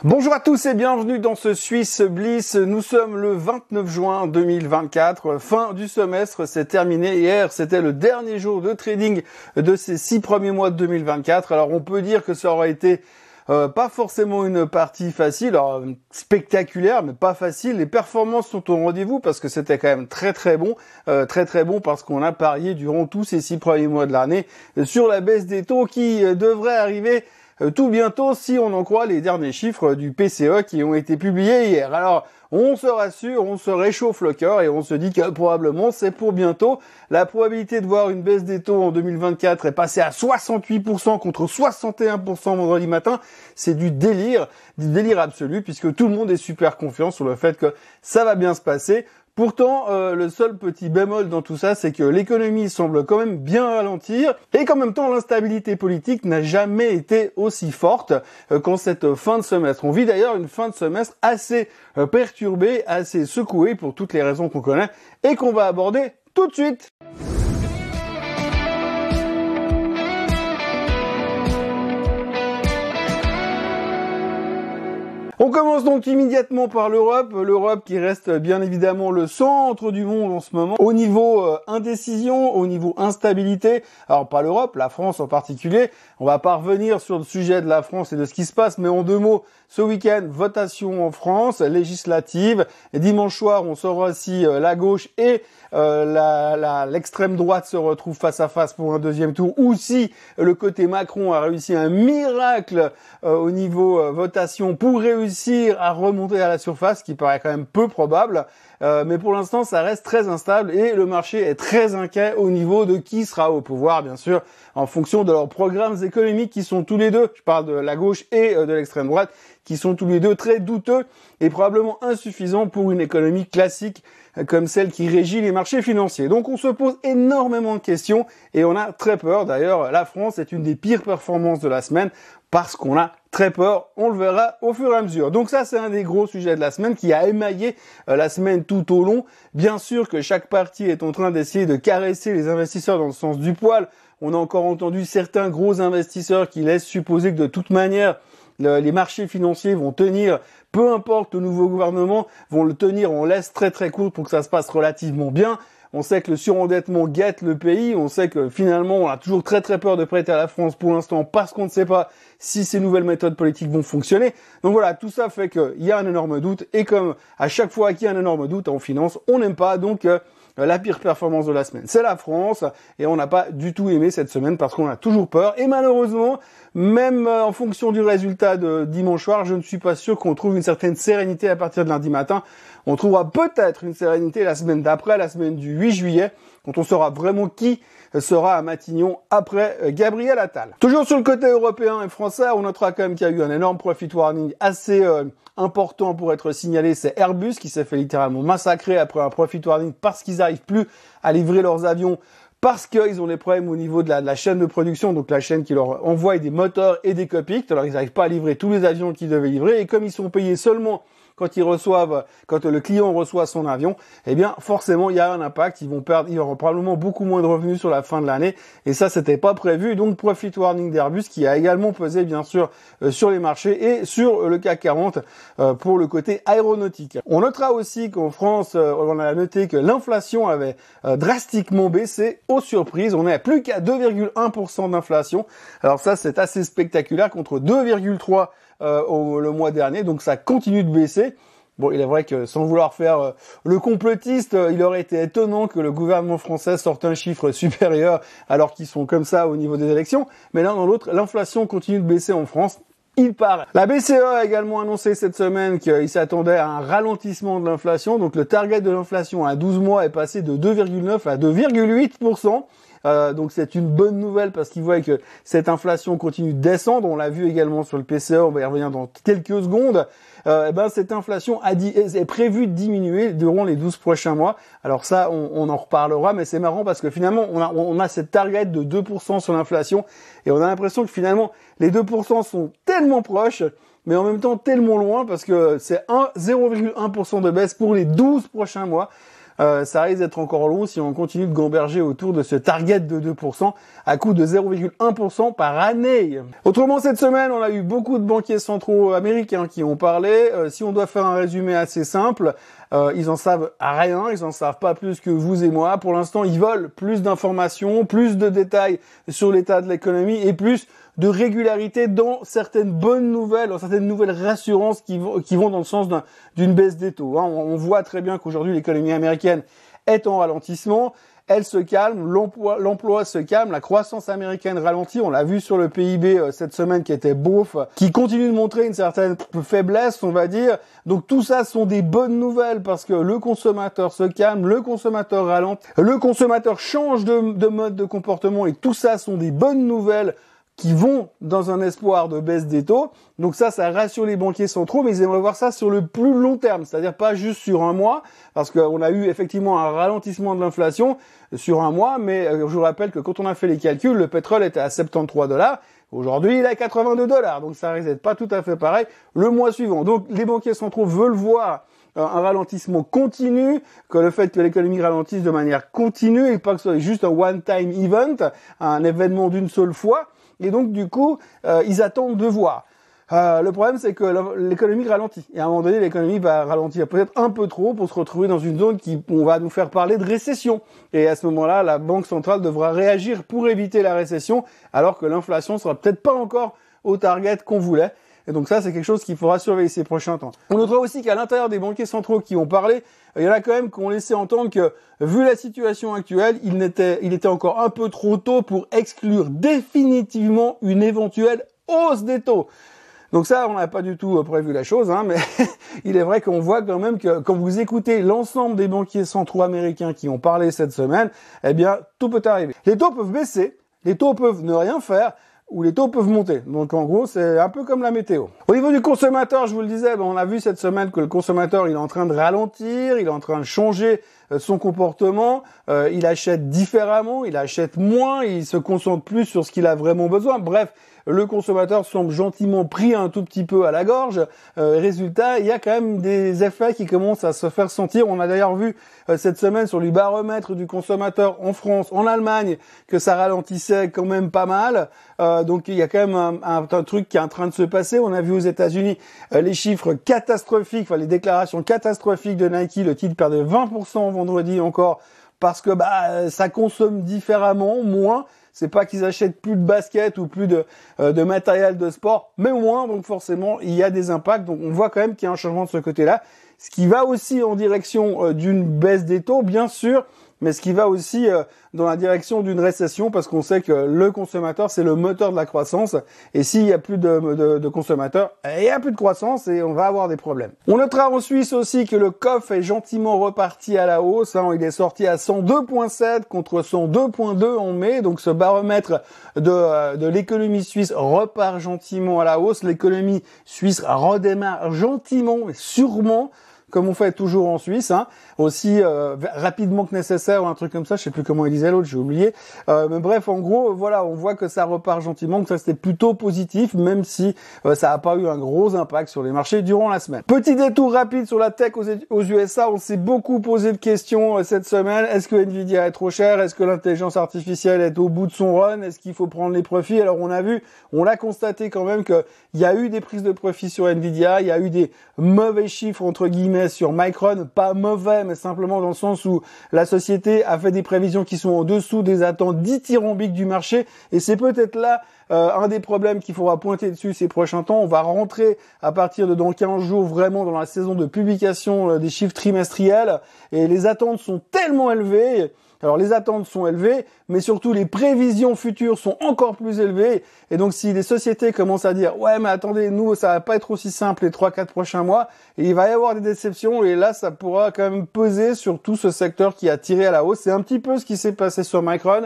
Bonjour à tous et bienvenue dans ce Swiss Bliss. Nous sommes le 29 juin 2024. Fin du semestre, c'est terminé. Hier, c'était le dernier jour de trading de ces 6 premiers mois de 2024. Alors, on peut dire que ça aurait été pas forcément une partie facile, alors spectaculaire, mais pas facile. Les performances sont au rendez-vous parce que c'était quand même très bon parce qu'on a parié durant tous ces 6 premiers mois de l'année sur la baisse des taux qui devrait arriver tout bientôt si on en croit les derniers chiffres du PCE qui ont été publiés hier. Alors, on se rassure, on se réchauffe le cœur et on se dit que probablement c'est pour bientôt. La probabilité de voir une baisse des taux en 2024 est passée à 68% contre 61% vendredi matin. C'est du délire absolu puisque tout le monde est super confiant sur le fait que ça va bien se passer. Pourtant, le seul petit bémol dans tout ça, c'est que l'économie semble quand même bien ralentir et qu'en même temps, l'instabilité politique n'a jamais été aussi forte qu'en cette fin de semestre. On vit d'ailleurs une fin de semestre assez perturbée, assez secouée pour toutes les raisons qu'on connaît et qu'on va aborder tout de suite. On commence donc immédiatement par l'Europe. L'Europe qui reste bien évidemment le centre du monde en ce moment. Au niveau indécision, au niveau instabilité. Alors pas l'Europe, la France en particulier. On va pas revenir sur le sujet de la France et de ce qui se passe, mais en 2 mots, ce week-end, votation en France, législative. Et dimanche soir, on saura si la gauche et l'extrême droite se retrouvent face à face pour un deuxième tour, ou si le côté Macron a réussi un miracle au niveau votation pour réussir à remonter à la surface, qui paraît quand même peu probable. Mais pour l'instant, ça reste très instable et le marché est très inquiet au niveau de qui sera au pouvoir, bien sûr, en fonction de leurs programmes économiques qui sont tous les deux, je parle de la gauche et de l'extrême droite, qui sont tous les deux très douteux et probablement insuffisants pour une économie classique comme celle qui régit les marchés financiers. Donc on se pose énormément de questions et on a très peur. D'ailleurs, la France est une des pires performances de la semaine parce qu'on a très peur. On le verra au fur et à mesure. Donc ça, c'est un des gros sujets de la semaine qui a émaillé la semaine tout au long. Bien sûr que chaque parti est en train d'essayer de caresser les investisseurs dans le sens du poil. On a encore entendu certains gros investisseurs qui laissent supposer que de toute manière, les marchés financiers vont tenir, peu importe le nouveau gouvernement, vont le tenir en laisse très courte pour que ça se passe relativement bien. On sait que le surendettement guette le pays, on sait que finalement on a toujours très peur de prêter à la France pour l'instant parce qu'on ne sait pas si ces nouvelles méthodes politiques vont fonctionner. Donc voilà, tout ça fait qu'il y a un énorme doute et comme à chaque fois qu'il y a un énorme doute en finance, on n'aime pas. Donc la pire performance de la semaine, c'est la France et on n'a pas du tout aimé cette semaine parce qu'on a toujours peur et malheureusement, même en fonction du résultat de dimanche soir, je ne suis pas sûr qu'on trouve une certaine sérénité à partir de lundi matin. On trouvera peut-être une sérénité la semaine d'après, la semaine du 8 juillet, quand on saura vraiment qui sera à Matignon après Gabriel Attal. Toujours sur le côté européen et français, on notera quand même qu'il y a eu un énorme profit warning assez important pour être signalé, c'est Airbus qui s'est fait littéralement massacrer après un profit warning parce qu'ils n'arrivent plus à livrer leurs avions parce qu'ils ont des problèmes au niveau de la chaîne de production, donc la chaîne qui leur envoie des moteurs et des cockpits. Alors ils n'arrivent pas à livrer tous les avions qu'ils devaient livrer et comme ils sont payés seulement quand le client reçoit son avion, eh bien forcément il y a un impact, il y aura probablement beaucoup moins de revenus sur la fin de l'année et ça c'était pas prévu. Donc profit warning d'Airbus qui a également pesé bien sûr sur les marchés et sur le CAC 40 pour le côté aéronautique. On notera aussi qu'en France, on a noté que l'inflation avait drastiquement baissé aux surprises, on est à plus qu'à 2,1% d'inflation. Alors ça c'est assez spectaculaire contre 2,3 le mois dernier, donc ça continue de baisser. Bon, il est vrai que sans vouloir faire le complotiste, il aurait été étonnant que le gouvernement français sorte un chiffre supérieur alors qu'ils sont comme ça au niveau des élections. Mais l'un dans l'autre, l'inflation continue de baisser en France. Il paraît. La BCE a également annoncé cette semaine qu'il s'attendait à un ralentissement de l'inflation. Donc le target de l'inflation à 12 mois est passé de 2,9 à 2,8%. Donc c'est une bonne nouvelle parce qu'ils voient que cette inflation continue de descendre. On l'a vu également sur le PCE, on va y revenir dans quelques secondes. Cette inflation est prévue de diminuer durant les 12 prochains mois. Alors ça, on en reparlera, mais c'est marrant parce que finalement, on a cette target de 2% sur l'inflation et on a l'impression que finalement, les 2% sont tellement proches, mais en même temps tellement loin parce que c'est 0,1% de baisse pour les 12 prochains mois. ça risque d'être encore long si on continue de gamberger autour de ce target de 2% à coût de 0,1% par année. Autrement, cette semaine, on a eu beaucoup de banquiers centraux américains qui ont parlé. Si on doit faire un résumé assez simple, ils en savent rien, ils en savent pas plus que vous et moi. Pour l'instant, ils veulent plus d'informations, plus de détails sur l'état de l'économie et plus de régularité dans certaines bonnes nouvelles, dans certaines nouvelles rassurances qui vont dans le sens d'une baisse des taux. On voit très bien qu'aujourd'hui, l'économie américaine est en ralentissement. Elle se calme, l'emploi se calme, la croissance américaine ralentit, on l'a vu sur le PIB cette semaine qui était beauf, qui continue de montrer une certaine faiblesse, on va dire. Donc tout ça sont des bonnes nouvelles parce que le consommateur se calme, le consommateur ralentit, le consommateur change de mode de comportement et tout ça sont des bonnes nouvelles qui vont dans un espoir de baisse des taux. Donc ça rassure les banquiers centraux, mais ils aimeraient voir ça sur le plus long terme, c'est-à-dire pas juste sur un mois, parce qu'on a eu effectivement un ralentissement de l'inflation sur un mois, mais je vous rappelle que quand on a fait les calculs, le pétrole était à 73 $, aujourd'hui il est à 82 $, donc ça risque d'être pas tout à fait pareil le mois suivant. Donc les banquiers centraux veulent voir un ralentissement continu, que le fait que l'économie ralentisse de manière continue et pas que ce soit juste un one-time event, un événement d'une seule fois. Et donc, du coup, ils attendent de voir. Le problème, c'est que l'économie ralentit. Et à un moment donné, l'économie va ralentir peut-être un peu trop pour se retrouver dans une zone on va nous faire parler de récession. Et à ce moment-là, la Banque centrale devra réagir pour éviter la récession, alors que l'inflation sera peut-être pas encore au target qu'on voulait. Et donc ça, c'est quelque chose qu'il faudra surveiller ces prochains temps. On notera aussi qu'à l'intérieur des banquiers centraux qui ont parlé, il y en a quand même qui ont laissé entendre que, vu la situation actuelle, il était encore un peu trop tôt pour exclure définitivement une éventuelle hausse des taux. Donc ça, on n'a pas du tout prévu la chose, mais il est vrai qu'on voit quand même que quand vous écoutez l'ensemble des banquiers centraux américains qui ont parlé cette semaine, eh bien, tout peut arriver. Les taux peuvent baisser, les taux peuvent ne rien faire, où les taux peuvent monter. Donc en gros, c'est un peu comme la météo. Au niveau du consommateur, je vous le disais, on a vu cette semaine que le consommateur, il est en train de ralentir, il est en train de changer son comportement, il achète différemment, il achète moins, il se concentre plus sur ce qu'il a vraiment besoin. Bref, le consommateur semble gentiment pris un tout petit peu à la gorge. Résultat, il y a quand même des effets qui commencent à se faire sentir. On a d'ailleurs vu cette semaine sur le baromètre du consommateur en France, en Allemagne, que ça ralentissait quand même pas mal. Donc il y a quand même un truc qui est en train de se passer. On a vu aux États-Unis les chiffres catastrophiques, les déclarations catastrophiques de Nike. Le titre perdait 20% vendredi encore parce que ça consomme différemment, moins. C'est pas qu'ils achètent plus de baskets ou plus de matériel de sport, mais moins, donc forcément, il y a des impacts. Donc on voit quand même qu'il y a un changement de ce côté-là, ce qui va aussi en direction d'une baisse des taux, bien sûr, mais ce qui va aussi dans la direction d'une récession, parce qu'on sait que le consommateur, c'est le moteur de la croissance, et s'il y a plus de consommateurs, il y a plus de croissance et on va avoir des problèmes. On notera en Suisse aussi que le COF est gentiment reparti à la hausse, il est sorti à 102,7 contre 102,2 en mai, donc ce baromètre de l'économie suisse repart gentiment à la hausse, l'économie suisse redémarre gentiment, mais sûrement, comme on fait toujours en Suisse, aussi rapidement que nécessaire ou un truc comme ça, je sais plus comment il disait l'autre, j'ai oublié. Mais bref, en gros, voilà, on voit que ça repart gentiment, donc ça c'était plutôt positif, même si ça n'a pas eu un gros impact sur les marchés durant la semaine. Petit détour rapide sur la tech aux USA, on s'est beaucoup posé de questions cette semaine. Est-ce que Nvidia est trop cher? Est-ce que l'intelligence artificielle est au bout de son run? Est-ce qu'il faut prendre les profits? Alors on l'a constaté quand même qu'il y a eu des prises de profit sur Nvidia, il y a eu des mauvais chiffres entre guillemets sur Micron, pas mauvais, mais simplement dans le sens où la société a fait des prévisions qui sont en dessous des attentes dithyrambiques du marché, et c'est peut-être là un des problèmes qu'il faudra pointer dessus ces prochains temps. On va rentrer à partir de dans 15 jours vraiment dans la saison de publication des chiffres trimestriels, et les attentes sont tellement élevées. Alors les attentes sont élevées, mais surtout les prévisions futures sont encore plus élevées. Et donc si les sociétés commencent à dire « Ouais, mais attendez, nous, ça va pas être aussi simple les 3-4 prochains mois », et il va y avoir des déceptions, et là, ça pourra quand même peser sur tout ce secteur qui a tiré à la hausse. C'est un petit peu ce qui s'est passé sur Micron.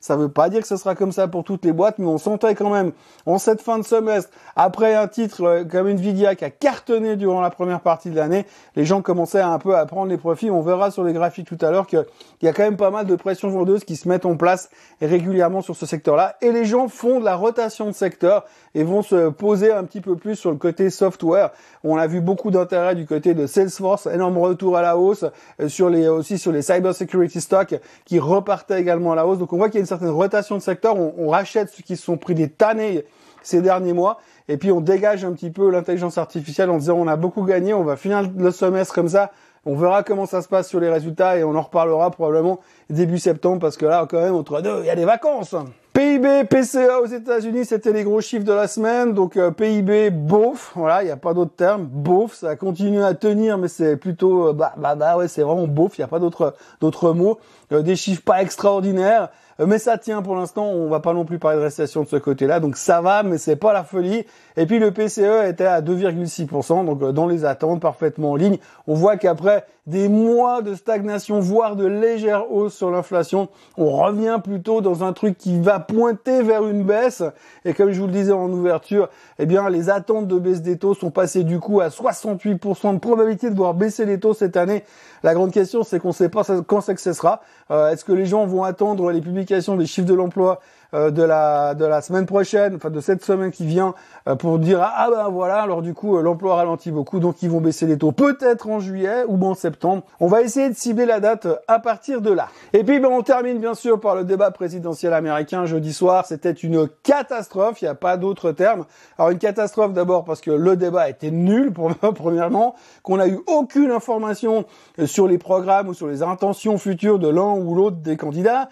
Ça veut pas dire que ce sera comme ça pour toutes les boîtes, mais on sentait quand même, en cette fin de semestre, après un titre comme Nvidia qui a cartonné durant la première partie de l'année, les gens commençaient un peu à prendre les profits. On verra sur les graphiques tout à l'heure qu'il y a quand même pas mal de pressions vendeuses qui se mettent en place régulièrement sur ce secteur-là. Et les gens font de la rotation de secteur et vont se poser un petit peu plus sur le côté software. On a vu beaucoup d'intérêt du côté de Salesforce, énorme retour à la hausse, aussi sur les cyber security stocks qui repartaient également à la hausse. Donc on voit qu'il y a une certaine rotation de secteur. On rachète ceux qui se sont pris des tannées ces derniers mois. Et puis on dégage un petit peu l'intelligence artificielle en disant on a beaucoup gagné, on va finir le semestre comme ça. On verra comment ça se passe sur les résultats et on en reparlera probablement début septembre parce que là, quand même, entre deux, il y a des vacances. PIB, PCE aux États-Unis, c'était les gros chiffres de la semaine. Donc PIB, beauf, voilà, il n'y a pas d'autre terme, beauf. Ça continue à tenir, mais c'est plutôt, ouais, c'est vraiment beauf. Il n'y a pas d'autres mots. Des chiffres pas extraordinaires. Mais ça tient pour l'instant, on va pas non plus parler de récession de ce côté-là, donc ça va, mais c'est pas la folie. Et puis le PCE était à 2,6%, donc dans les attentes, parfaitement en ligne. On voit qu'après des mois de stagnation, voire de légère hausse sur l'inflation, on revient plutôt dans un truc qui va pointer vers une baisse. Et comme je vous le disais en ouverture, eh bien les attentes de baisse des taux sont passées du coup à 68% de probabilité de voir baisser les taux cette année. La grande question, c'est qu'on ne sait pas quand c'est que ce sera. Est-ce que les gens vont attendre les publications des chiffres de l'emploi de la semaine prochaine, enfin de cette semaine qui vient, pour dire ah ben voilà, alors du coup l'emploi ralentit beaucoup, donc ils vont baisser les taux peut-être en juillet ou en septembre. On va essayer de cibler la date à partir de là. Et puis on termine bien sûr par le débat présidentiel américain jeudi soir. C'était une catastrophe, il n'y a pas d'autre terme. Alors une catastrophe d'abord parce que le débat était nul premièrement, qu'on n'a eu aucune information sur les programmes ou sur les intentions futures de l'un ou l'autre des candidats.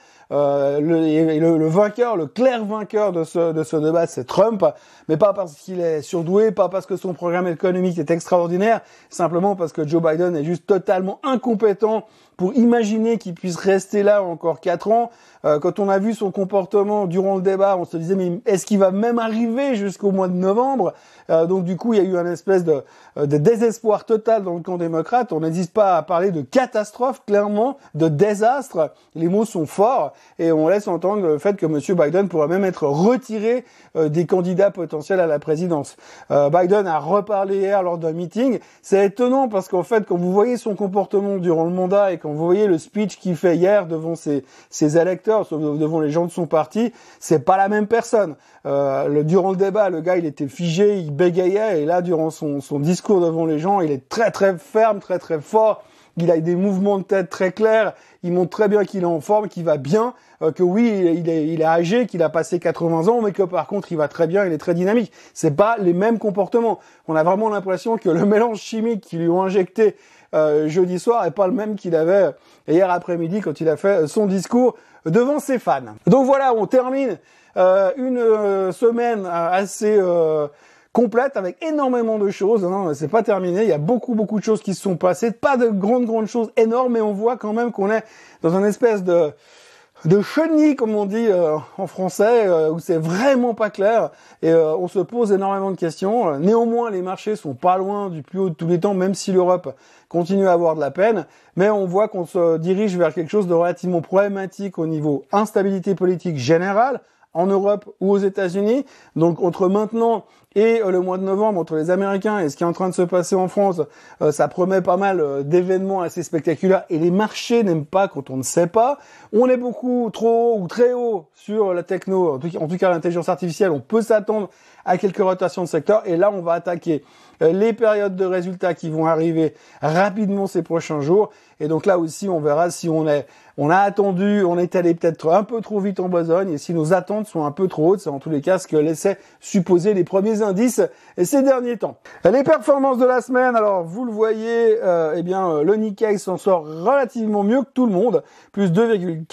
Le vainqueur, le clair vainqueur de ce débat, c'est Trump, mais pas parce qu'il est surdoué, pas parce que son programme économique est extraordinaire, simplement parce que Joe Biden est juste totalement incompétent pour imaginer qu'il puisse rester là encore 4 ans. Quand on a vu son comportement durant le débat, on se disait mais est-ce qu'il va même arriver jusqu'au mois de novembre? Donc du coup, il y a eu une espèce de désespoir total dans le camp démocrate. On n'hésite pas à parler de catastrophe, clairement, de désastre. Les mots sont forts et on laisse entendre le fait que M. Biden pourrait même être retiré des candidats potentiels à la présidence. Biden a reparlé hier lors d'un meeting. C'est étonnant parce qu'en fait, quand vous voyez son comportement durant le mandat et quand vous voyez le speech qu'il fait hier devant ses électeurs, devant les gens de son parti, c'est pas la même personne. Durant le débat, le gars, il était figé, il bégayait, et là, durant son discours devant les gens, il est très très ferme, très très fort. Il a des mouvements de tête très clairs. Il montre très bien qu'il est en forme, qu'il va bien, que oui, il est âgé, qu'il a passé 80 ans, mais que par contre, il va très bien, il est très dynamique. C'est pas les mêmes comportements. On a vraiment l'impression que le mélange chimique qu'ils lui ont injecté jeudi soir est pas le même qu'il avait hier après-midi quand il a fait son discours devant ses fans. Donc voilà, on termine une semaine assez complète avec énormément de choses. Hein. C'est pas terminé. Il y a beaucoup de choses qui se sont passées. Pas de grandes choses énormes, mais on voit quand même qu'on est dans une espèce de chenille, comme on dit en français, où c'est vraiment pas clair et on se pose énormément de questions. Néanmoins, les marchés sont pas loin du plus haut de tous les temps, même si l'Europe continue à avoir de la peine. Mais on voit qu'on se dirige vers quelque chose de relativement problématique au niveau instabilité politique générale en Europe ou aux États-Unis. Donc entre maintenant et le mois de novembre, entre les Américains et ce qui est en train de se passer en France, ça promet pas mal d'événements assez spectaculaires et les marchés n'aiment pas quand on ne sait pas. On est beaucoup trop haut ou très haut sur la techno, en tout cas l'intelligence artificielle, on peut s'attendre à quelques rotations de secteur et là on va attaquer les périodes de résultats qui vont arriver rapidement ces prochains jours et donc là aussi on verra si on a attendu, on est allé peut-être un peu trop vite en besogne et si nos attentes sont un peu trop hautes, c'est en tous les cas ce que laissaient supposer les premiers indices ces derniers temps. Les performances de la semaine, alors vous le voyez, le Nikkei s'en sort relativement mieux que tout le monde, plus 2,4%,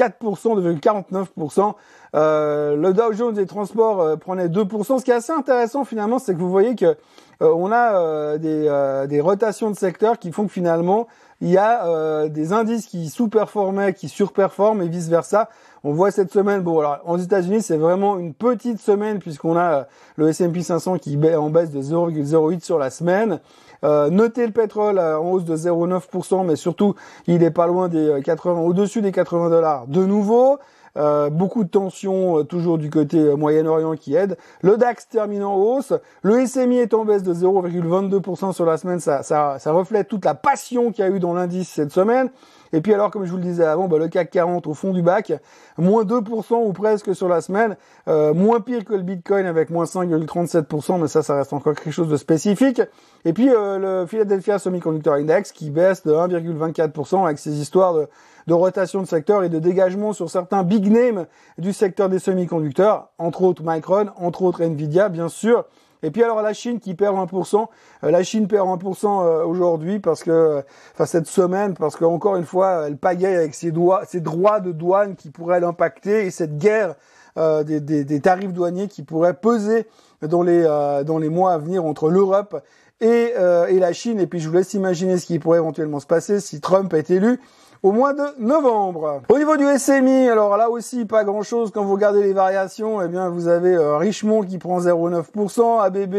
2,49%. Le Dow Jones des transports prenait 2%. Ce qui est assez intéressant finalement, c'est que vous voyez que on a des rotations de secteurs qui font que finalement il y a des indices qui sous-performaient, qui surperforment et vice-versa. On voit cette semaine, bon alors aux États-Unis c'est vraiment une petite semaine puisqu'on a le S&P 500 qui est en baisse de 0,08 sur la semaine. Notez le pétrole en hausse de 0,9%, mais surtout il est pas loin des 80, au-dessus des $80 de nouveau. Beaucoup de tensions toujours du côté Moyen-Orient qui aide. Le DAX termine en hausse. Le SMI est en baisse de 0,22% sur la semaine. Ça reflète toute la passion qu'il y a eu dans l'indice cette semaine. Et puis alors, comme je vous le disais avant, le CAC 40 au fond du bac, moins 2% ou presque sur la semaine, moins pire que le Bitcoin avec moins 5,37%, mais ça reste encore quelque chose de spécifique. Et puis le Philadelphia Semiconductor Index qui baisse de 1,24% avec ses histoires de rotation de secteur et de dégagement sur certains big names du secteur des semi-conducteurs, entre autres Micron, entre autres Nvidia, bien sûr. Et puis alors la Chine qui perd 1%, la Chine perd 1% aujourd'hui parce que, cette semaine, parce qu'encore une fois, elle pagaille avec ses droits de douane qui pourraient l'impacter et cette guerre des tarifs douaniers qui pourraient peser dans les mois à venir entre l'Europe et la Chine. Et puis je vous laisse imaginer ce qui pourrait éventuellement se passer si Trump est élu au mois de novembre. Au niveau du SMI, alors là aussi pas grand chose quand vous regardez les variations, eh bien vous avez Richemont qui prend 0,9%, ABB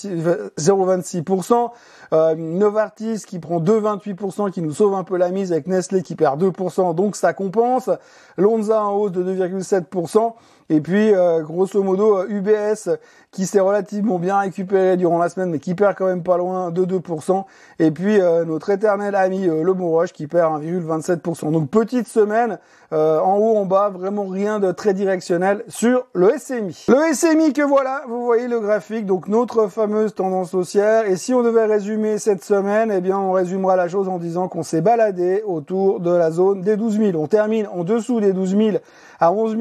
0,26%, Novartis qui prend 2,28%, qui nous sauve un peu la mise avec Nestlé qui perd 2%, donc ça compense. Lonza en hausse de 2,7%. Et puis, grosso modo, UBS qui s'est relativement bien récupéré durant la semaine, mais qui perd quand même pas loin de 2%. Et puis, notre éternel ami le Monroche qui perd 1,27%. Donc, petite semaine, en haut, en bas, vraiment rien de très directionnel sur le SMI. Le SMI que voilà, vous voyez le graphique, donc notre fameuse tendance haussière. Et si on devait résumer cette semaine, eh bien, on résumera la chose en disant qu'on s'est baladé autour de la zone des 12 000. On termine en dessous des 12 000 à 11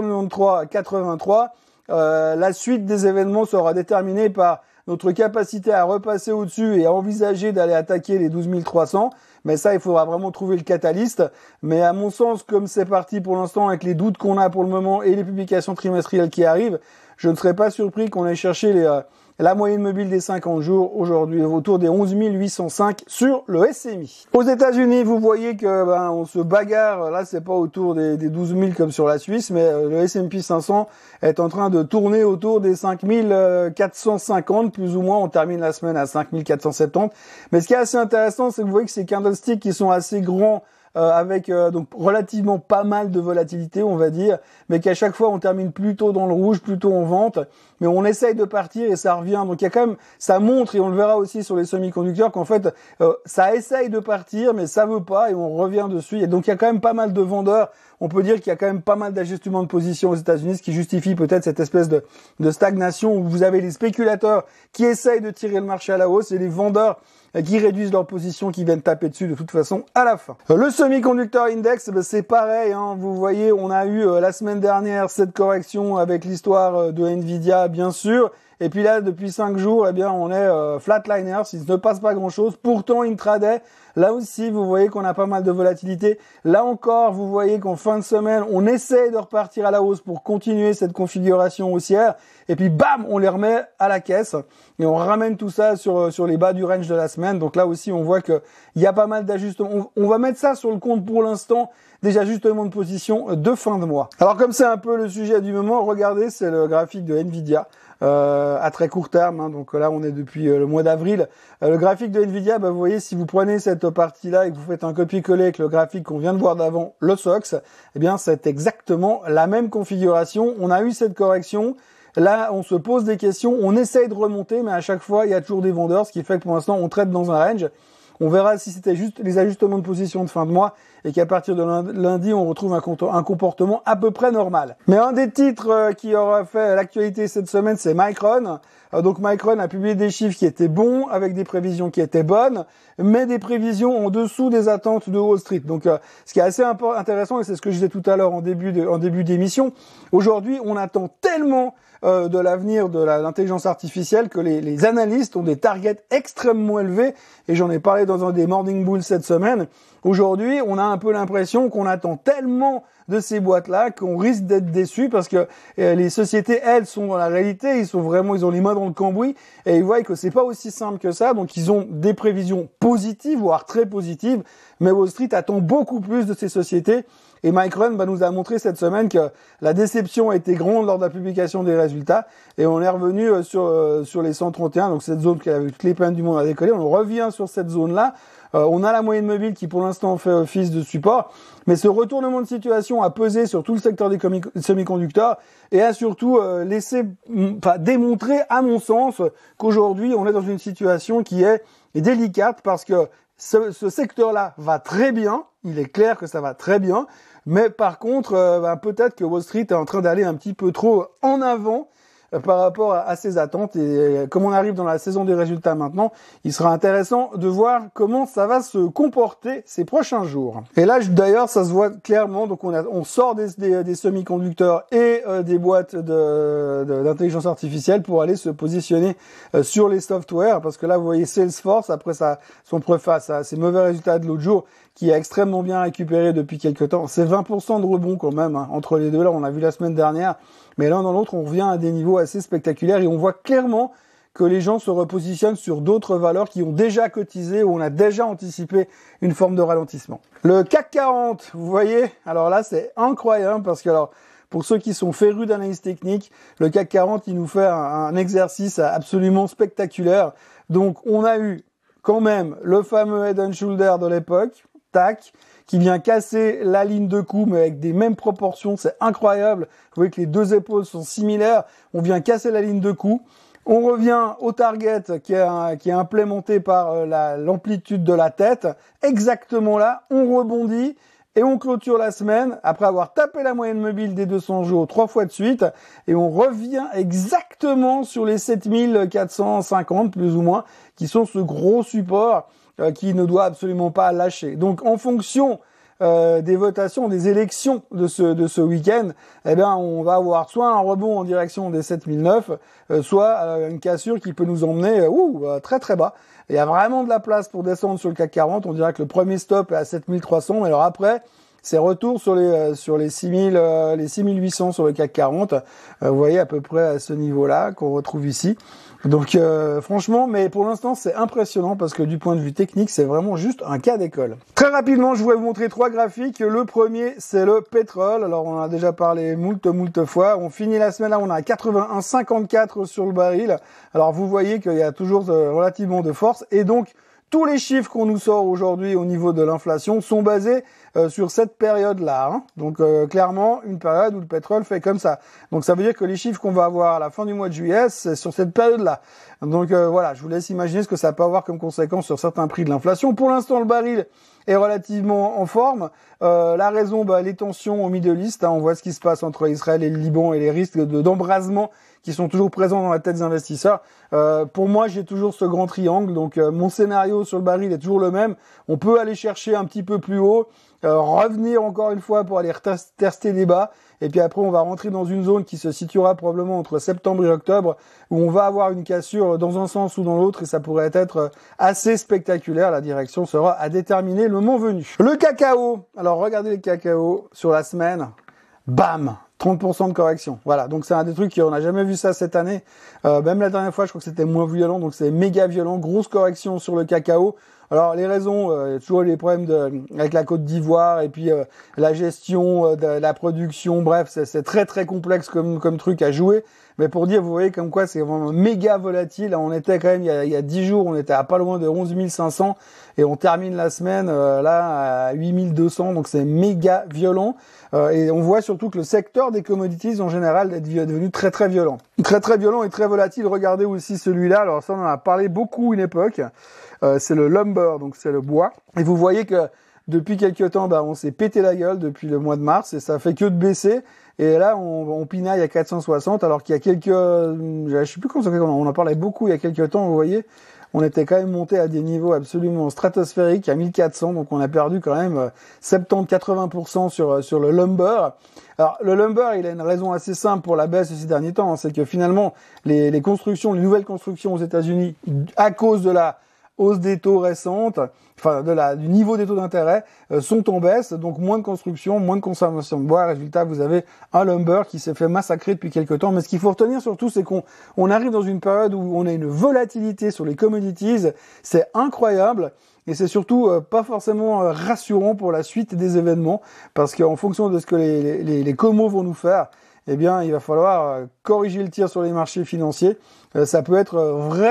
993,83. La suite des événements sera déterminée par notre capacité à repasser au-dessus et à envisager d'aller attaquer les 12 300. Mais ça, il faudra vraiment trouver le catalyste. Mais à mon sens, comme c'est parti pour l'instant avec les doutes qu'on a pour le moment et les publications trimestrielles qui arrivent, je ne serais pas surpris qu'on ait cherché la moyenne mobile des 50 jours aujourd'hui autour des 11 805 sur le SMI. Aux États-Unis, vous voyez que on se bagarre. Là, c'est pas autour des 12 000 comme sur la Suisse, mais le S&P 500 est en train de tourner autour des 5 450 plus ou moins. On termine la semaine à 5 470. Mais ce qui est assez intéressant, c'est que vous voyez que ces candlesticks qui sont assez grands, avec donc relativement pas mal de volatilité, on va dire, mais qu'à chaque fois on termine plutôt dans le rouge, plutôt en vente, mais on essaye de partir et ça revient. Donc il y a quand même, ça montre, et on le verra aussi sur les semi-conducteurs, qu'en fait ça essaye de partir, mais ça veut pas et on revient dessus. Et donc il y a quand même pas mal de vendeurs. On peut dire qu'il y a quand même pas mal d'ajustements de position aux États-Unis, ce qui justifie peut-être cette espèce de stagnation où vous avez les spéculateurs qui essayent de tirer le marché à la hausse et les vendeurs qui réduisent leur position, qui viennent taper dessus de toute façon à la fin. Le semi-conductor index, c'est pareil, hein, vous voyez, on a eu la semaine dernière cette correction avec l'histoire de Nvidia, bien sûr, et puis là, depuis 5 jours, eh bien, on est flatliners, il ne passe pas grand-chose. Pourtant, intraday, là aussi, vous voyez qu'on a pas mal de volatilité. Là encore, vous voyez qu'en fin de semaine, on essaye de repartir à la hausse pour continuer cette configuration haussière. Et puis, bam, on les remet à la caisse. Et on ramène tout ça sur les bas du range de la semaine. Donc là aussi, on voit qu'il y a pas mal d'ajustements. On va mettre ça sur le compte pour l'instant des ajustements de position de fin de mois. Alors comme c'est un peu le sujet du moment, regardez, c'est le graphique de Nvidia. À très court terme, hein, donc là on est depuis le mois d'avril. Le graphique de Nvidia, vous voyez, si vous prenez cette partie-là et que vous faites un copier-coller avec le graphique qu'on vient de voir d'avant, le SOX, eh bien c'est exactement la même configuration. On a eu cette correction. Là, on se pose des questions, on essaye de remonter, mais à chaque fois, il y a toujours des vendeurs, ce qui fait que pour l'instant, on traite dans un range. On verra si c'était juste les ajustements de position de fin de mois et qu'à partir de lundi, on retrouve un comportement à peu près normal. Mais un des titres qui aura fait l'actualité cette semaine, c'est Micron. Donc Micron a publié des chiffres qui étaient bons, avec des prévisions qui étaient bonnes, mais des prévisions en dessous des attentes de Wall Street. Donc ce qui est assez intéressant, et c'est ce que je disais tout à l'heure en début d'émission, aujourd'hui on attend tellement de l'avenir de l'intelligence artificielle que les analystes ont des targets extrêmement élevés, et j'en ai parlé dans un des Morning Bulls cette semaine. Aujourd'hui, on a un peu l'impression qu'on attend tellement de ces boîtes-là qu'on risque d'être déçus parce que les sociétés, elles, sont dans la réalité, ils ont les mains dans le cambouis et ils voient que c'est pas aussi simple que ça, donc ils ont des prévisions positives, voire très positives, mais Wall Street attend beaucoup plus de ces sociétés Et Micron nous a montré cette semaine que la déception a été grande lors de la publication des résultats. Et on est revenu sur les 131, donc cette zone qui avait toutes les peines du monde à décoller. On revient sur cette zone-là. On a la moyenne mobile qui pour l'instant fait office de support, mais ce retournement de situation a pesé sur tout le secteur des semi-conducteurs et a surtout démontré, à mon sens, qu'aujourd'hui on est dans une situation qui est délicate parce que ce secteur-là va très bien, il est clair que ça va très bien, mais par contre, peut-être que Wall Street est en train d'aller un petit peu trop en avant par rapport à ses attentes. Et comme on arrive dans la saison des résultats maintenant, il sera intéressant de voir comment ça va se comporter ces prochains jours. Et là, d'ailleurs, ça se voit clairement. Donc, on sort des semi-conducteurs et des boîtes d'intelligence artificielle pour aller se positionner sur les softwares. Parce que là, vous voyez Salesforce, après son préface à ses mauvais résultats de l'autre jour, qui a extrêmement bien récupéré depuis quelques temps. C'est 20% de rebond quand même, hein, entre les deux. Là, on a vu la semaine dernière. Mais l'un dans l'autre, on revient à des niveaux assez spectaculaires et on voit clairement que les gens se repositionnent sur d'autres valeurs qui ont déjà cotisé ou on a déjà anticipé une forme de ralentissement. Le CAC 40, vous voyez, alors là, c'est incroyable parce que pour ceux qui sont férus d'analyse technique, le CAC 40, il nous fait un exercice absolument spectaculaire. Donc, on a eu quand même le fameux Head and Shoulder de l'époque, tac, qui vient casser la ligne de coup, mais avec des mêmes proportions, c'est incroyable. Vous voyez que les deux épaules sont similaires, on vient casser la ligne de coup. On revient au target qui est implémenté par l'amplitude de la tête, exactement là, on rebondit et on clôture la semaine après avoir tapé la moyenne mobile des 200 jours 3 fois de suite et on revient exactement sur les 7450 plus ou moins, qui sont ce gros support qui ne doit absolument pas lâcher. Donc en fonction des votations, des élections de ce week-end, on va avoir soit un rebond en direction des 7009, soit une cassure qui peut nous emmener très très bas. Il y a vraiment de la place pour descendre sur le CAC 40. On dirait que le premier stop est à 7300, mais alors après, c'est retour sur les 6800 sur le CAC 40. Vous voyez à peu près à ce niveau-là qu'on retrouve ici. Donc franchement, mais pour l'instant c'est impressionnant parce que du point de vue technique, c'est vraiment juste un cas d'école. Très rapidement, je voulais vous montrer 3 graphiques. Le premier, c'est le pétrole. Alors on en a déjà parlé moult fois. On finit la semaine là, on a 81,54 sur le baril. Alors vous voyez qu'il y a toujours relativement de force et donc tous les chiffres qu'on nous sort aujourd'hui au niveau de l'inflation sont basés sur cette période-là. Hein. Donc clairement, une période où le pétrole fait comme ça. Donc ça veut dire que les chiffres qu'on va avoir à la fin du mois de juillet, c'est sur cette période-là. Donc voilà, je vous laisse imaginer ce que ça peut avoir comme conséquence sur certains prix de l'inflation. Pour l'instant, le baril est relativement en forme. La raison, les tensions au Middle East. Hein, on voit ce qui se passe entre Israël et le Liban et les risques d'embrasement qui sont toujours présents dans la tête des investisseurs. Pour moi, j'ai toujours ce grand triangle. Donc mon scénario sur le baril est toujours le même. On peut aller chercher un petit peu plus haut, revenir encore une fois pour aller tester les bas. Et puis après, on va rentrer dans une zone qui se situera probablement entre septembre et octobre, où on va avoir une cassure dans un sens ou dans l'autre, et ça pourrait être assez spectaculaire. La direction sera à déterminer le moment venu. Le cacao. Alors, regardez le cacao sur la semaine. Bam! 30% de correction. Voilà. Donc, c'est un des trucs qu'on n'a jamais vu ça cette année. Même la dernière fois, je crois que c'était moins violent. Donc, c'est méga violent. Grosse correction sur le cacao. Alors les raisons, il y a toujours les problèmes avec la Côte d'Ivoire et puis la gestion de la production, bref, c'est très très complexe comme truc à jouer. Mais pour dire, vous voyez comme quoi c'est vraiment méga volatile. On était quand même, il y a 10 jours, on était à pas loin de 11 500 et on termine la semaine là à 8 200, donc c'est méga violent. Et on voit surtout que le secteur des commodities en général est devenu très très violent. Très très violent et très volatile. Regardez aussi celui-là, alors ça on en a parlé beaucoup une époque. C'est le lumber, donc c'est le bois. Et vous voyez que depuis quelques temps, on s'est pété la gueule depuis le mois de mars et ça fait que de baisser. Et là, on pinaille à 460 alors qu'il y a je sais plus comment on en parlait beaucoup il y a quelques temps, vous voyez. On était quand même monté à des niveaux absolument stratosphériques à 1400, donc on a perdu quand même 70-80% sur le lumber. Alors le lumber, il a une raison assez simple pour la baisse ces derniers temps, hein, c'est que finalement les nouvelles constructions aux États-Unis, à cause de la hausse des taux récentes, du niveau des taux d'intérêt, sont en baisse, donc moins de construction, moins de consommation de bois. Résultat, vous avez un lumber qui s'est fait massacrer depuis quelques temps. Mais ce qu'il faut retenir surtout, c'est qu'on arrive dans une période où on a une volatilité sur les commodities, c'est incroyable. et c'est surtout pas forcément rassurant pour la suite des événements, parce qu'en fonction de ce que les comos vont nous faire, eh bien, il va falloir corriger le tir sur les marchés financiers. Ça peut être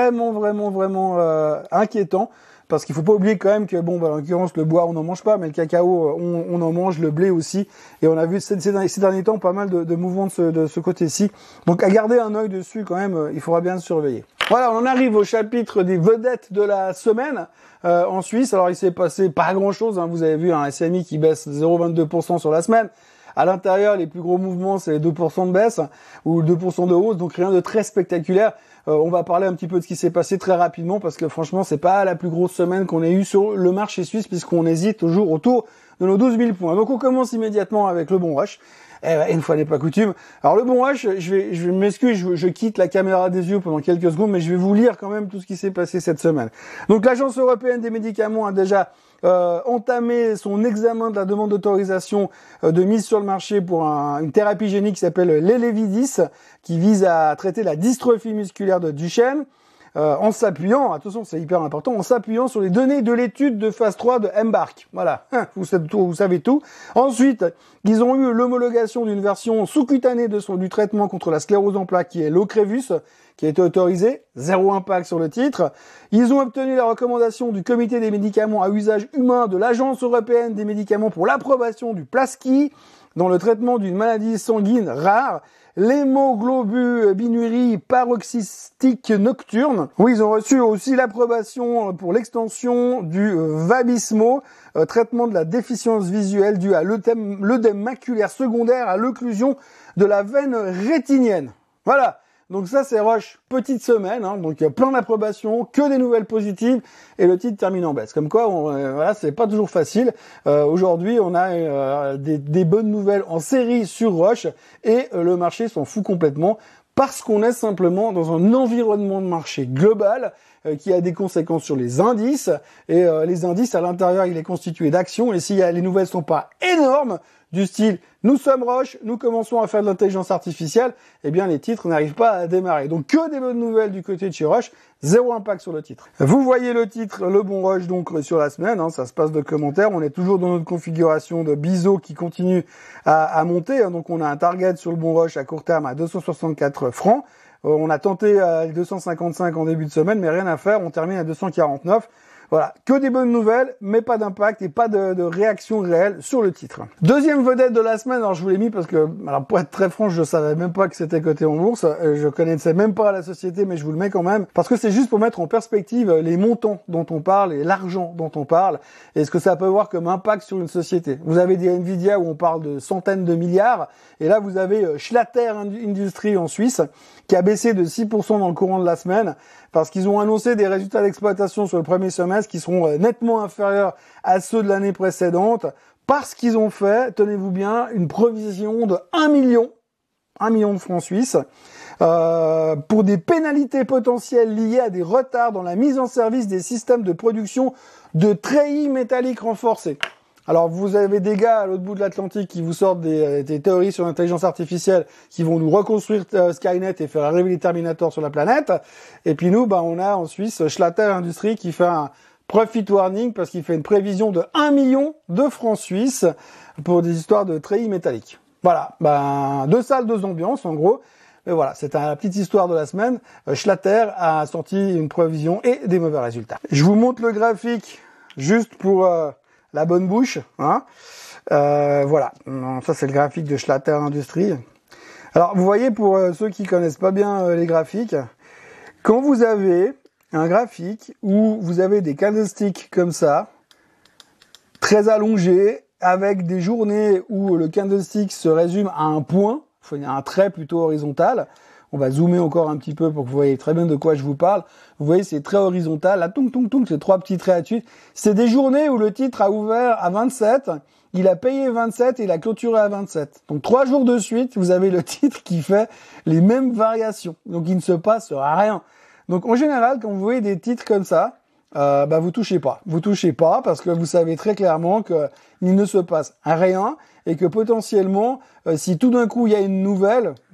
vraiment inquiétant, parce qu'il faut pas oublier quand même que, bon, en l'occurrence, le bois, on n'en mange pas, mais le cacao, on en mange, le blé aussi. Et on a vu ces derniers temps pas mal de mouvements de ce côté-ci. Donc, à garder un œil dessus quand même, il faudra bien le surveiller. Voilà, on en arrive au chapitre des vedettes de la semaine en Suisse. Alors, il s'est passé pas grand-chose, hein. Vous avez vu un SMI qui baisse 0,22% sur la semaine. À l'intérieur, les plus gros mouvements, c'est les 2% de baisse ou 2% de hausse, donc rien de très spectaculaire. On va parler un petit peu de ce qui s'est passé très rapidement, parce que franchement, c'est pas la plus grosse semaine qu'on ait eue sur le marché suisse, puisqu'on hésite toujours autour de nos 12 000 points. Donc on commence immédiatement avec le bon rush. Une fois n'est pas coutume. Alors le bon rush, je m'excuse, je quitte la caméra des yeux pendant quelques secondes, mais je vais vous lire quand même tout ce qui s'est passé cette semaine. Donc l'Agence européenne des médicaments a déjà entamé son examen de la demande d'autorisation de mise sur le marché pour une thérapie génique qui s'appelle l'Elevidis, qui vise à traiter la dystrophie musculaire de Duchenne. En s'appuyant, attention, c'est hyper important, en s'appuyant sur les données de l'étude de phase 3 de Embark. Voilà, vous savez tout. Ensuite, ils ont eu l'homologation d'une version sous-cutanée du traitement contre la sclérose en plaques, qui est l'Ocrevus, qui a été autorisé, 0 impact sur le titre. Ils ont obtenu la recommandation du comité des médicaments à usage humain de l'Agence européenne des médicaments pour l'approbation du Plaski dans le traitement d'une maladie sanguine rare, l'hémoglobinurie paroxystique nocturne. Oui, ils ont reçu aussi l'approbation pour l'extension du Vabysmo, traitement de la déficience visuelle due à l'œdème maculaire secondaire à l'occlusion de la veine rétinienne. Voilà. Donc ça, c'est Roche, petite semaine, hein, donc plein d'approbations, que des nouvelles positives, et le titre termine en baisse. Comme quoi, voilà, c'est pas toujours facile. Aujourd'hui, on a des bonnes nouvelles en série sur Roche, et le marché s'en fout complètement, parce qu'on est simplement dans un environnement de marché global qui a des conséquences sur les indices, et les indices, à l'intérieur, il est constitué d'actions, et si les nouvelles sont pas énormes, du style « nous sommes Roche, nous commençons à faire de l'intelligence artificielle », eh bien les titres n'arrivent pas à démarrer. Donc que des bonnes nouvelles du côté de chez Roche, 0 impact sur le titre. Vous voyez le titre, le bon Roche donc sur la semaine, hein, ça se passe de commentaires, on est toujours dans notre configuration de biseau qui continue à monter, hein, donc on a un target sur le bon Roche à court terme à 264 francs, on a tenté à 255 en début de semaine, mais rien à faire, on termine à 249. Voilà, que des bonnes nouvelles, mais pas d'impact et pas de réaction réelle sur le titre. Deuxième vedette de la semaine, alors je vous l'ai mis parce que, alors pour être très franc, je savais même pas que c'était coté en bourse, je connaissais même pas la société, mais je vous le mets quand même, parce que c'est juste pour mettre en perspective les montants dont on parle et l'argent dont on parle, et ce que ça peut avoir comme impact sur une société. Vous avez des Nvidia où on parle de centaines de milliards, et là vous avez Schlatter Industries en Suisse, qui a baissé de 6% dans le courant de la semaine, parce qu'ils ont annoncé des résultats d'exploitation sur le premier semestre qui seront nettement inférieurs à ceux de l'année précédente, parce qu'ils ont fait, tenez-vous bien, une provision de 1 million de francs suisses, pour des pénalités potentielles liées à des retards dans la mise en service des systèmes de production de treillis métalliques renforcés. Alors, vous avez des gars à l'autre bout de l'Atlantique qui vous sortent des théories sur l'intelligence artificielle qui vont nous reconstruire Skynet et faire arriver les Terminators sur la planète. Et puis nous, on a en Suisse Schlatter Industries qui fait un profit warning parce qu'il fait une prévision de 1 million de francs suisses pour des histoires de treillis métalliques. Voilà, deux salles, deux ambiances en gros. Mais voilà, c'est la petite histoire de la semaine. Schlatter a sorti une prévision et des mauvais résultats. Je vous montre le graphique juste pour... la bonne bouche, hein. Voilà, ça c'est le graphique de Schlatter Industries. Alors vous voyez, pour ceux qui connaissent pas bien les graphiques, quand vous avez un graphique où vous avez des candlesticks comme ça, très allongés, avec des journées où le candlestick se résume à un point, il y a un trait plutôt horizontal. On va zoomer encore un petit peu pour que vous voyez très bien de quoi je vous parle. Vous voyez, c'est très horizontal. Là, c'est 3 petits traits à suite. C'est des journées où le titre a ouvert à 27, il a payé 27 et il a clôturé à 27. Donc 3 jours de suite, vous avez le titre qui fait les mêmes variations. Donc il ne se passe rien. Donc en général, quand vous voyez des titres comme ça, vous touchez pas. Vous touchez pas parce que vous savez très clairement que il ne se passe rien et que potentiellement, si tout d'un coup il y a une nouvelle,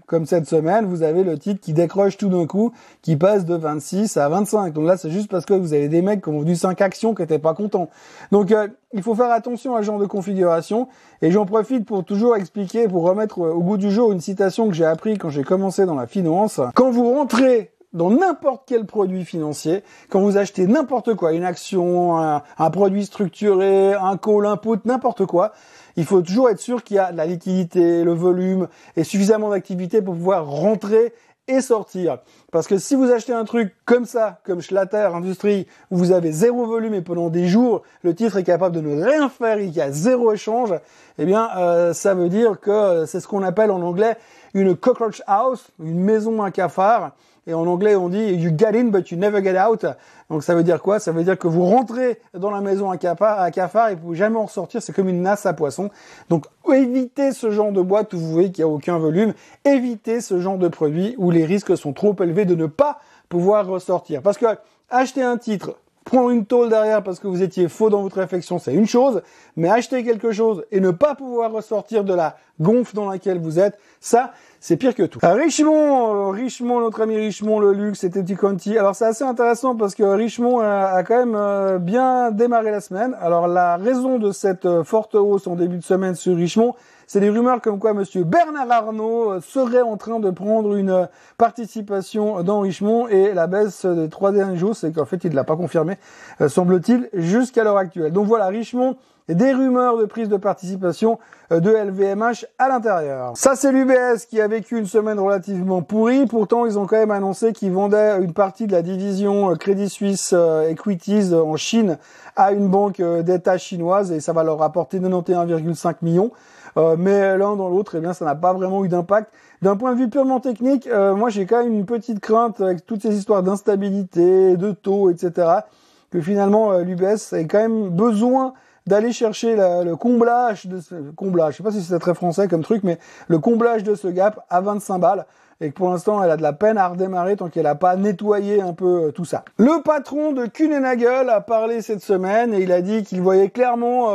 comme cette semaine, vous avez le titre qui décroche tout d'un coup, qui passe de 26 à 25. Donc là, c'est juste parce que vous avez des mecs qui ont vendu 5 actions qui n'étaient pas contents. Donc, il faut faire attention à ce genre de configuration. Et j'en profite pour toujours expliquer, pour remettre au goût du jour une citation que j'ai appris quand j'ai commencé dans la finance. Quand vous rentrez dans n'importe quel produit financier, quand vous achetez n'importe quoi, une action, un produit structuré, un call, un put, n'importe quoi, il faut toujours être sûr qu'il y a de la liquidité, le volume et suffisamment d'activité pour pouvoir rentrer et sortir. Parce que si vous achetez un truc comme ça, comme Schlatter Industrie, où vous avez zéro volume et pendant des jours, le titre est capable de ne rien faire et qu'il y a zéro échange, eh bien, ça veut dire que c'est ce qu'on appelle en anglais une cockroach house, une maison à cafard. Et en anglais, on dit « you get in, but you never get out ». Donc ça veut dire quoi? Ça veut dire que vous rentrez dans la maison à cafard et vous pouvez jamais en ressortir. C'est comme une nasse à poisson. Donc évitez ce genre de boîte où vous voyez qu'il n'y a aucun volume. Évitez ce genre de produit où les risques sont trop élevés de ne pas pouvoir ressortir. Parce que acheter un titre, prendre une tôle derrière parce que vous étiez faux dans votre réflexion, c'est une chose, mais acheter quelque chose et ne pas pouvoir ressortir de la gonfle dans laquelle vous êtes, ça, c'est pire que tout. Richemont, notre ami Richemont, le luxe, c'était petit Conti. Alors c'est assez intéressant parce que Richemont a quand même bien démarré la semaine. Alors la raison de cette forte hausse en début de semaine sur Richemont, c'est des rumeurs comme quoi monsieur Bernard Arnault serait en train de prendre une participation dans Richemont et la baisse des 3 derniers jours, c'est qu'en fait il ne l'a pas confirmé, semble-t-il, jusqu'à l'heure actuelle. Donc voilà, Richemont, des rumeurs de prise de participation de LVMH à l'intérieur. Ça, c'est l'UBS qui a vécu une semaine relativement pourrie. Pourtant, ils ont quand même annoncé qu'ils vendaient une partie de la division Crédit Suisse Equities en Chine à une banque d'État chinoise et ça va leur rapporter 91,5 millions. Mais l'un dans l'autre, eh bien, ça n'a pas vraiment eu d'impact. D'un point de vue purement technique, moi, j'ai quand même une petite crainte avec toutes ces histoires d'instabilité, de taux, etc., que finalement, l'UBS ait quand même besoin d'aller chercher le comblage je sais pas si c'est très français comme truc, mais le comblage de ce gap à 25 balles. Et que pour l'instant, elle a de la peine à redémarrer tant qu'elle n'a pas nettoyé un peu tout ça. Le patron de Kuehne + Nagel a parlé cette semaine et il a dit qu'il voyait clairement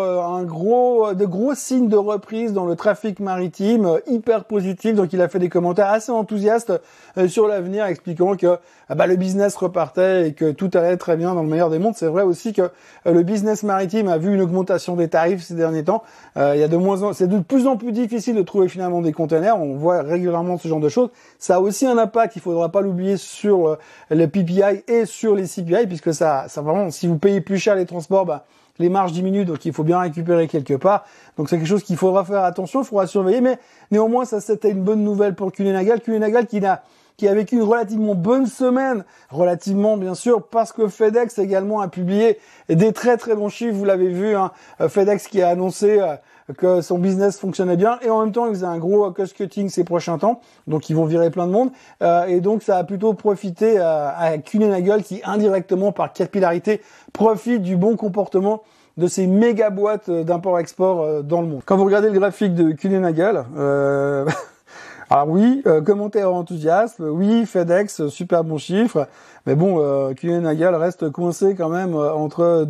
de gros signes de reprise dans le trafic maritime, hyper positif. Donc il a fait des commentaires assez enthousiastes sur l'avenir, expliquant que le business repartait et que tout allait très bien dans le meilleur des mondes. C'est vrai aussi que le business maritime a vu une augmentation des tarifs ces derniers temps. C'est de plus en plus difficile de trouver finalement des containers. On voit régulièrement ce genre de choses. Ça a aussi un impact, il faudra pas l'oublier, sur le PPI et sur les CPI, puisque ça vraiment, si vous payez plus cher les transports, les marges diminuent, donc il faut bien récupérer quelque part. Donc c'est quelque chose qu'il faudra faire attention, il faudra surveiller, mais néanmoins, ça c'était une bonne nouvelle pour Kuehne + Nagel. Kuehne + Nagel qui a vécu une relativement bonne semaine, relativement bien sûr, parce que FedEx également a publié des très très bons chiffres, vous l'avez vu, hein, FedEx qui a annoncé que son business fonctionnait bien et en même temps il faisait un gros cost cutting ces prochains temps, donc ils vont virer plein de monde et donc ça a plutôt profité à Kuehne + Nagel qui indirectement par capillarité profite du bon comportement de ces méga boîtes d'import-export dans le monde. Quand vous regardez le graphique de Kuehne + Nagel, alors oui, commentaire enthousiaste, oui, FedEx, super bon chiffre, mais bon, Kuehne + Nagel reste coincé quand même entre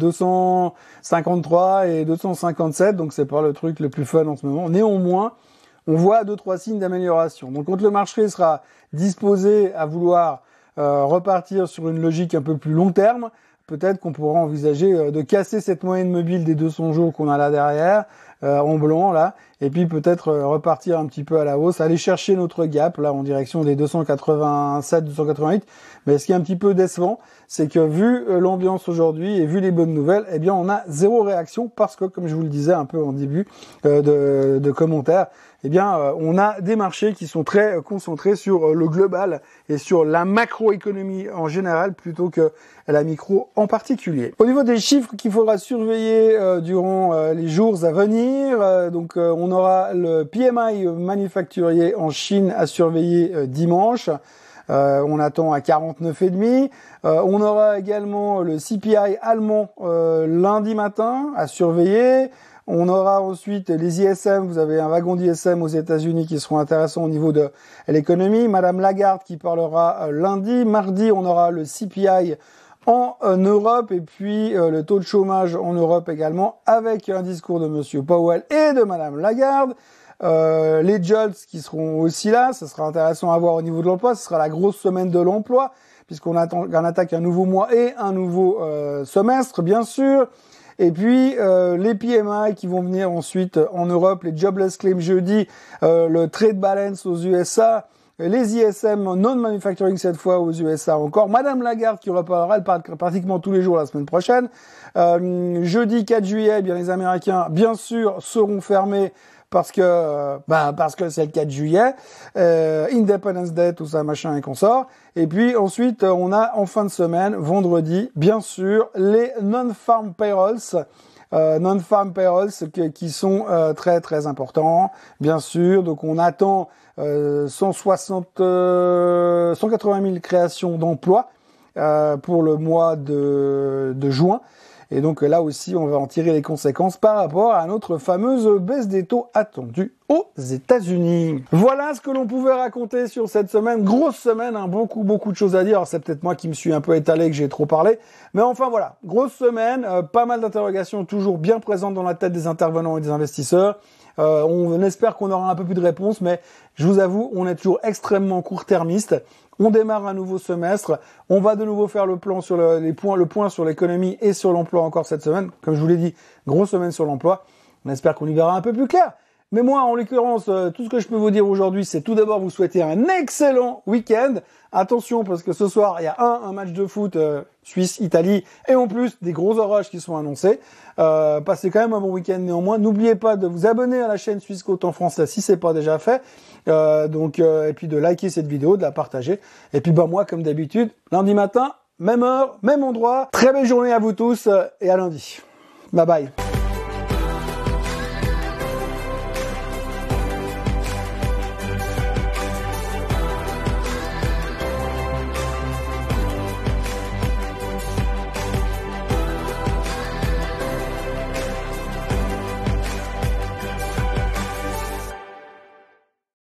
253 et 257, donc c'est pas le truc le plus fun en ce moment. Néanmoins, on voit 2-3 signes d'amélioration. Donc quand le marché sera disposé à vouloir repartir sur une logique un peu plus long terme, peut-être qu'on pourra envisager de casser cette moyenne mobile des 200 jours qu'on a là derrière, en blanc là, et puis peut-être repartir un petit peu à la hausse, aller chercher notre gap là en direction des 287, 288. Mais ce qui est un petit peu décevant, c'est que vu l'ambiance aujourd'hui et vu les bonnes nouvelles, eh bien on a zéro réaction parce que, comme je vous le disais un peu en début de commentaires, eh bien on a des marchés qui sont très concentrés sur le global et sur la macroéconomie en général plutôt que la micro en particulier. Au niveau des chiffres qu'il faudra surveiller durant les jours à venir, on aura le PMI manufacturier en Chine à surveiller dimanche. On attend à 49,5. On aura également le CPI allemand lundi matin à surveiller. On aura ensuite les ISM, vous avez un wagon d'ISM aux États-Unis qui seront intéressants au niveau de l'économie. Madame Lagarde qui parlera lundi. Mardi, on aura le CPI en Europe et puis le taux de chômage en Europe également avec un discours de monsieur Powell et de madame Lagarde. Les JOLTS qui seront aussi là, ça sera intéressant à voir au niveau de l'emploi, ce sera la grosse semaine de l'emploi, puisqu'on attaque un nouveau mois et un nouveau semestre, bien sûr. Et puis les PMI qui vont venir ensuite en Europe, les Jobless Claims jeudi, le Trade Balance aux USA, les ISM non-manufacturing cette fois aux USA encore. Madame Lagarde qui reparlera, elle parle pratiquement tous les jours la semaine prochaine. Jeudi 4 juillet, eh bien les Américains, bien sûr, seront fermés parce que c'est le 4 juillet. Independence Day, tout ça, machin et consort. Et puis ensuite, on a en fin de semaine, vendredi, bien sûr, les non-farm payrolls. Non-farm payrolls qui sont très très importants, bien sûr. Donc on attend 180 000 créations d'emplois pour le mois de juin. Et donc là aussi, on va en tirer les conséquences par rapport à notre fameuse baisse des taux attendue aux États-Unis. Voilà ce que l'on pouvait raconter sur cette semaine. Grosse semaine, hein, beaucoup de choses à dire. Alors, c'est peut-être moi qui me suis un peu étalé, que j'ai trop parlé. Mais enfin voilà, grosse semaine, pas mal d'interrogations toujours bien présentes dans la tête des intervenants et des investisseurs. On espère qu'on aura un peu plus de réponses, mais je vous avoue, on est toujours extrêmement court-termiste. On démarre un nouveau semestre. On va de nouveau faire le plan sur le point sur l'économie et sur l'emploi encore cette semaine. Comme je vous l'ai dit, grosse semaine sur l'emploi. On espère qu'on y verra un peu plus clair. Mais moi, en l'occurrence, tout ce que je peux vous dire aujourd'hui, c'est tout d'abord vous souhaiter un excellent week-end. Attention, parce que ce soir, il y a un match de foot Suisse-Italie, et en plus, des gros orages qui sont annoncés. Passez quand même un bon week-end néanmoins. N'oubliez pas de vous abonner à la chaîne Suisse Côte en français si c'est pas déjà fait. Et puis de liker cette vidéo, de la partager. Et puis moi, comme d'habitude, lundi matin, même heure, même endroit. Très belle journée à vous tous et à lundi. Bye bye.